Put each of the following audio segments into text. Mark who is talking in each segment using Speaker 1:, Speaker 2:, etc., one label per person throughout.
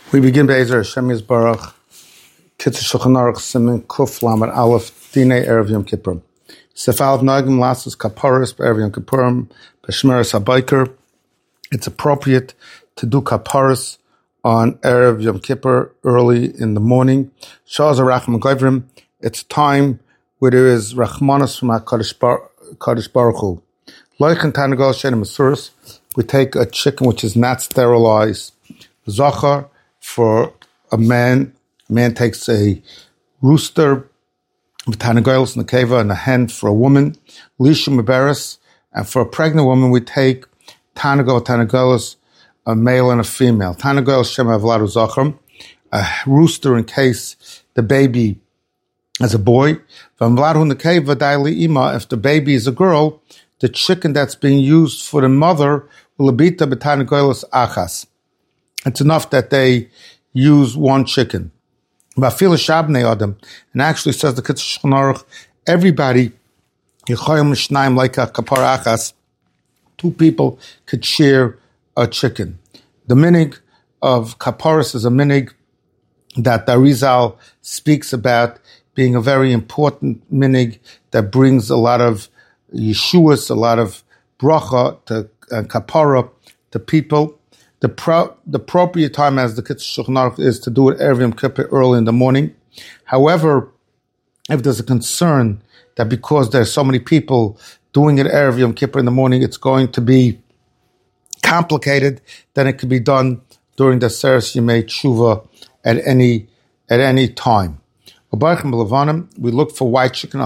Speaker 1: We begin Be'ezer Hashem Yisbarach, Kitzur Shulchan Aruch Siman Kuf Lamed Aleph Dinei Erev Yom Kippur. Sefal Nagim Lassus Kaparis Erev Yom Kippurim B'Shmeres HaBaiker. It's appropriate to do Kaparis on Erev Yom Kippur early in the morning. Shaz Rachman Goivrim. It's time where there is Rachmanas from HaKadosh Baruch Hu. Loichan Tanagol Shenim Masuris. We take a chicken which is not sterilized. Zachar for a man. A man takes a rooster, Tanagolos Nekeva, and a hen for a woman. Lisha Meberis. And for a pregnant woman, we take Tanagolos, a male and a female. Tanagolos Shem Avladu Zachar. A rooster in case the baby is a boy. Vamvladu Nekeva Daili Ima. If the baby is a girl, the chicken that's being used for the mother will be Tanagolos Achas. It's enough that they use one chicken. And actually says the Kitzur Shulchan Aruch, everybody, like a kapar achas, two people could share a chicken. The minig of kaparis is a minig that the Arizal speaks about being a very important minig that brings a lot of yeshuas, a lot of bracha to kapara to people. The appropriate time, as the Kitzur Shulchan Aruch, is to do it Erev Yom Kippur early in the morning. However, if there's a concern that because there's so many people doing it Erev Yom Kippur in the morning, it's going to be complicated, then it can be done during the Seres Yemei Tshuva at any time. We look for white chicken.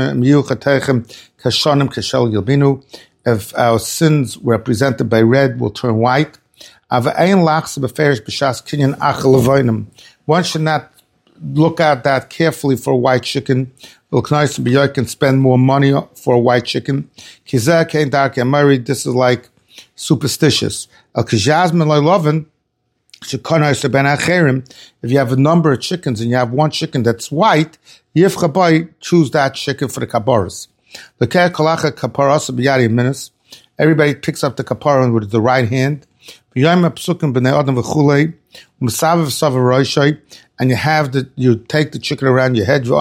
Speaker 1: If our sins represented by red will turn white. One should not look at that carefully for a white chicken. It's nice to be you can spend more money for a white chicken. This is like superstitious. If you have a number of chickens and you have one chicken that's white, choose that chicken for the kaparas. Everybody picks up the kapara with the right hand. And you take the chicken around your head.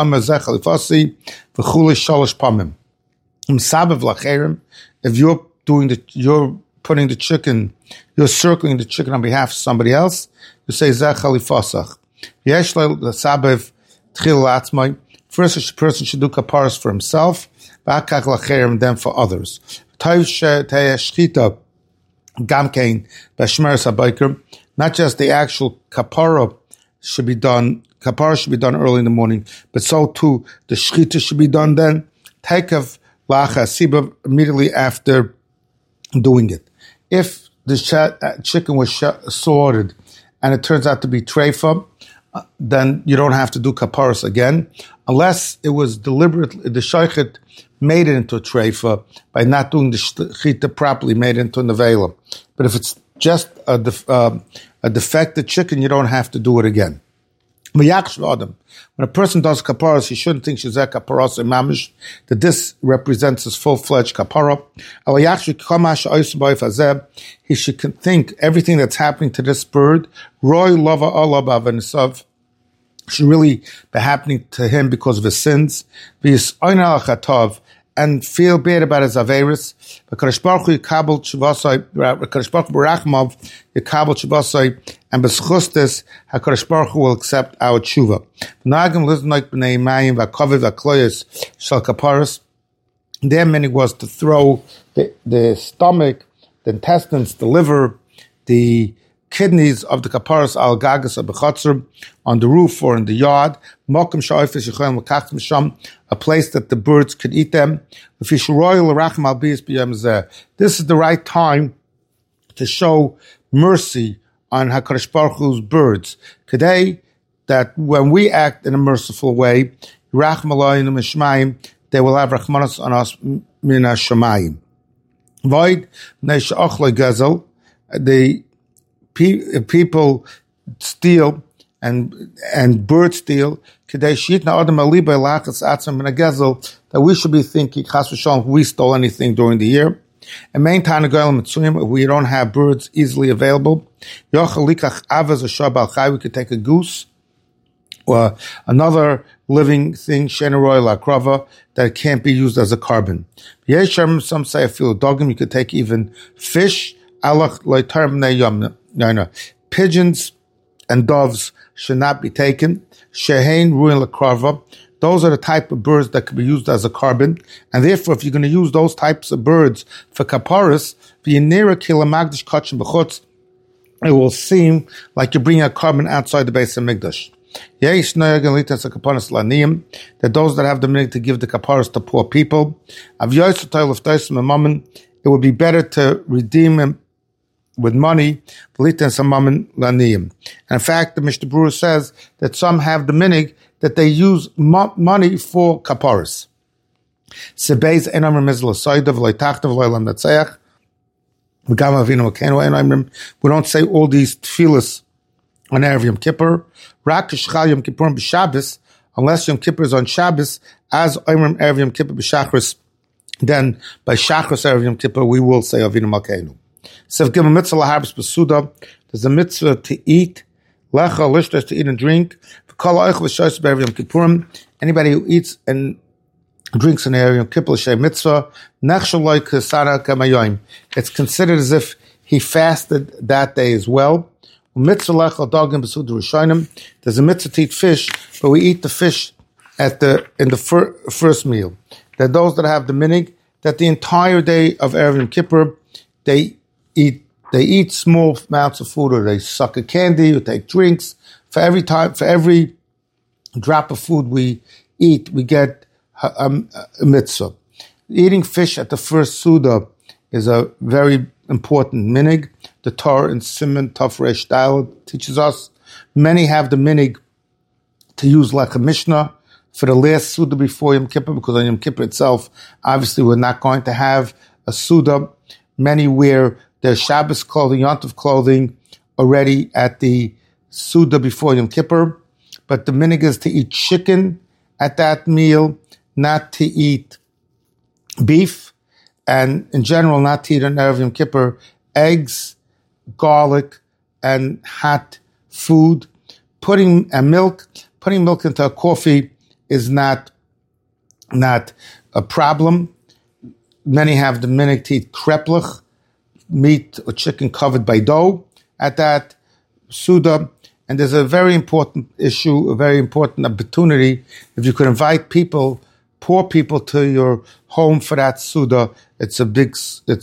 Speaker 1: If you're putting the chicken, you're circling the chicken on behalf of somebody else, you say first a person should do kaparas for himself, and then for others. Gamkein B'Shmeres HaBaiker. Not just the actual kapara should be done early in the morning, but so too the shchita should be done then. Takev lacha siba immediately after doing it. If the chicken was slaughtered and it turns out to be treifa, then you don't have to do kaparas again, unless it was deliberately the shaychet made it into a treifa by not doing the shchita properly, made it into a nevela. But if it's just a defective chicken, you don't have to do it again. When a person does kaparas, he shouldn't think shezeh kaparas mamish, that this represents his full-fledged kapara. He should think everything that's happening to this bird, roy lava Allah b'avanisav, should really be happening to him because of his sins. And feel bad about his averis. HaKadosh Baruch Hu yikabel tshuvasai, HaKadosh Baruch Hu berachmav yikabel tshuvasai, and b'schustis HaKadosh Baruch Hu will accept our tshuva. V'nagim liznaik b'nei mayim v'akoviv v'kloyos shel kaparas. Their meaning was to throw the stomach, the intestines, the liver, the kidneys of the kaparas al gagas of b'chatzur on the roof or in the yard. Mokum sha'ofish yichoyim l'kachtim sham, a place that the birds could eat them. This is the right time to show mercy on HaKadosh Baruch Hu's birds. Today, that when we act in a merciful way, they will have rachmanas on us min hashamayim. Void neisha'ochle gazel, the people steal and birds steal, that we should be thinking, we stole anything during the year. And main Tanagoyim Mitzuyim, if we don't have birds easily available, Yochel Likach Avaz Ashar Bal Chai, we could take a goose or another living thing, Sheneroy La Krava, that can't be used as a carbon. Some say a few dogim, you could take even fish, pigeons and doves should not be taken. Shehein Ruin La Krava, those are the type of birds that could be used as a carbon, and therefore if you're going to use those types of birds for kaparis, it will seem like you're bringing a carbon outside the base of Mikdash. That those that have the minute to give the kaparas to poor people, it would be better to redeem him with money. And in fact, the Mishnah Berurah says that some have the minig that they use money for kaparas. We don't say all these tefillas on Erev Yom Kippur. Unless Yom Kippur is on Shabbos, as Oimrim Erev Yom Kippur b'Shachris, then by Shachris Erev Yom Kippur we will say Avinu Malkeinu. So if give a mitzvah laharbis b'suda, there's a mitzvah to eat, lecha lishtos to eat and drink. Anybody who eats and drinks in Erev Yom Kippur l'shem mitzvah, nechshaloi kesara kamayoim. It's considered as if he fasted that day as well. There's a mitzvah to eat fish, but we eat the fish in the first meal. There are those that have the minig that the entire day of Erev Yom Kippur they eat small amounts of food, or they suck a candy, or take drinks. For every drop of food we eat, we get a mitzvah. Eating fish at the first Suda is a very important minig. The Torah in Siman Tov Resh Daled teaches us. Many have the minig to use like a Mishnah for the last Suda before Yom Kippur, because on Yom Kippur itself, obviously we're not going to have a Suda. Many wear their Shabbos clothing, Yontif clothing already at the Suda before Yom Kippur. But the minig is to eat chicken at that meal, not to eat beef, and in general not to eat on Erev Yom Kippur eggs, garlic, and hot food. Putting milk into a coffee is not a problem. Many have the minig to eat kreplach, meat or chicken covered by dough at that Suda. And there's a very important issue, a very important opportunity. If you could invite poor people to your home for that Suda, it's a big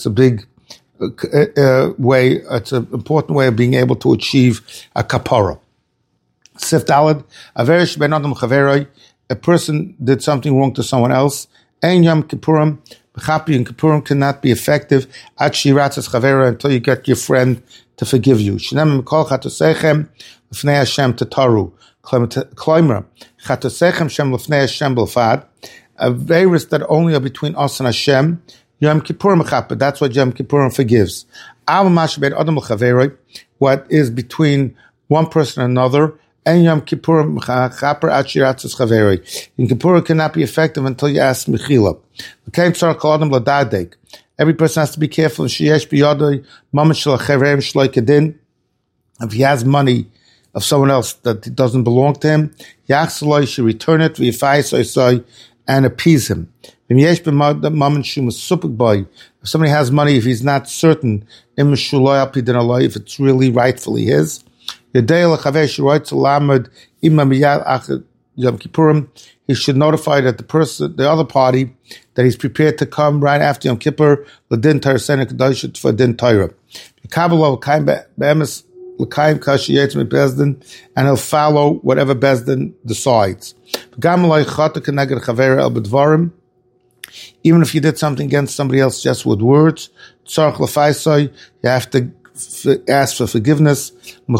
Speaker 1: way, it's an important way of being able to achieve a kapara. Sif Daled, a person did something wrong to someone else, Ein Yom Kippurim, B'chapi and Kippurim cannot be effective until you get your friend to forgive you. Shinem Mikol Chatosechem L'fnei Hashem Tataru. Kloimer Chatosechem Shem L'fnei Hashem B'lfad. A virus that only are between us and Hashem. Yom Kippurim Mechapah. That's what Yom Kippurim forgives. What is between one person and another. And Yom Kippurim Mechaper Achiratzes Chaveri. Yom Kippurim cannot be effective until you ask Mechila. Every person has to be careful. If he has money of someone else that doesn't belong to him, he should return it and appease him. If somebody has money, if he's not certain if it's really rightfully his, he should notify that the other party, that he's prepared to come right after Yom Kippur, l'din Torah senek for din Torah. And he'll follow whatever Bezdin decides. Even if you did something against somebody else just with words, you have to ask for forgiveness. You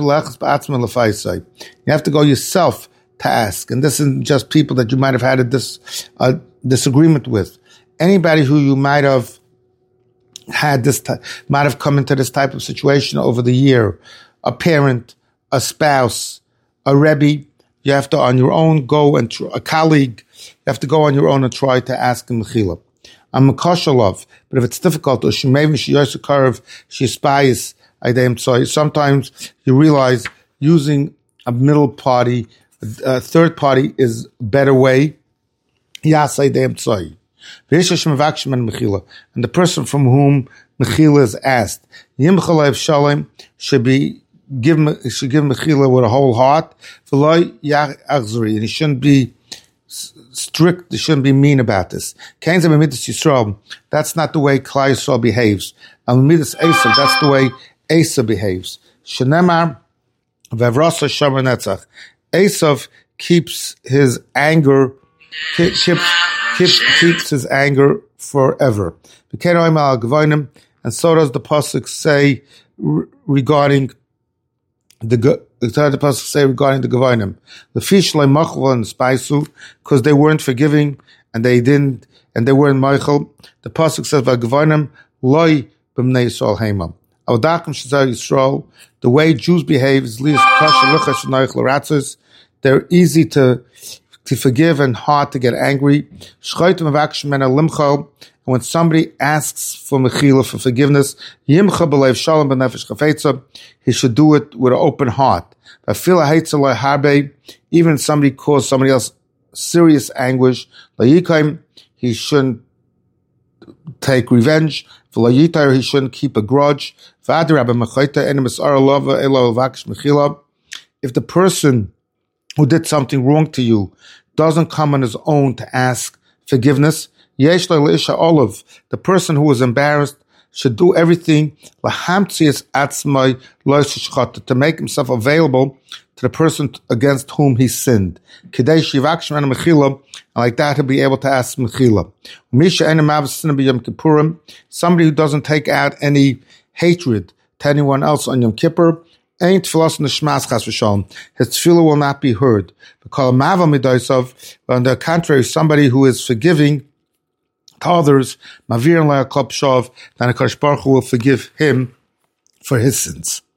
Speaker 1: have to go yourself to ask. And this isn't just people that you might have had a disagreement with. Anybody who you might have had might have come into this type of situation over the year. A parent, a spouse, a rebbe, you have to on your own go and a colleague, you have to go on your own and try to ask him mechila. I'm Makoshalov. But if it's difficult, or maybe she used to curve, she spies. Sometimes you realize using a middle party, a third party is a better way. And the person from whom Mechila is asked, should give Mechila with a whole heart, and he shouldn't be strict, he shouldn't be mean about this. That's not the way Klal Yisrael behaves. That's the way Esav behaves. Shenemar v'avrasa shamer netzach. Esav keeps his anger, keeps his anger forever. And so does the pasuk say regarding the Gevonim. The fish like machval and spaisu, because they weren't forgiving and they weren't meichel. The pasuk says Gevonim loy b'mnei Yisrael heima. The way Jews behave is they're easy to forgive and hard to get angry. And when somebody asks for mechila, for forgiveness, he should do it with an open heart. Even if somebody caused somebody else serious anguish, he shouldn't take revenge. He shouldn't keep a grudge. If the person who did something wrong to you doesn't come on his own to ask forgiveness, the person who was embarrassed should do everything to make himself available to the person against whom he sinned. And like that, he'll be able to ask mechila. Somebody who doesn't take out any hatred to anyone else on Yom Kippur, his tefillah will not be heard. On the contrary, somebody who is forgiving to others, then HaKadosh Baruch Hu will forgive him for his sins.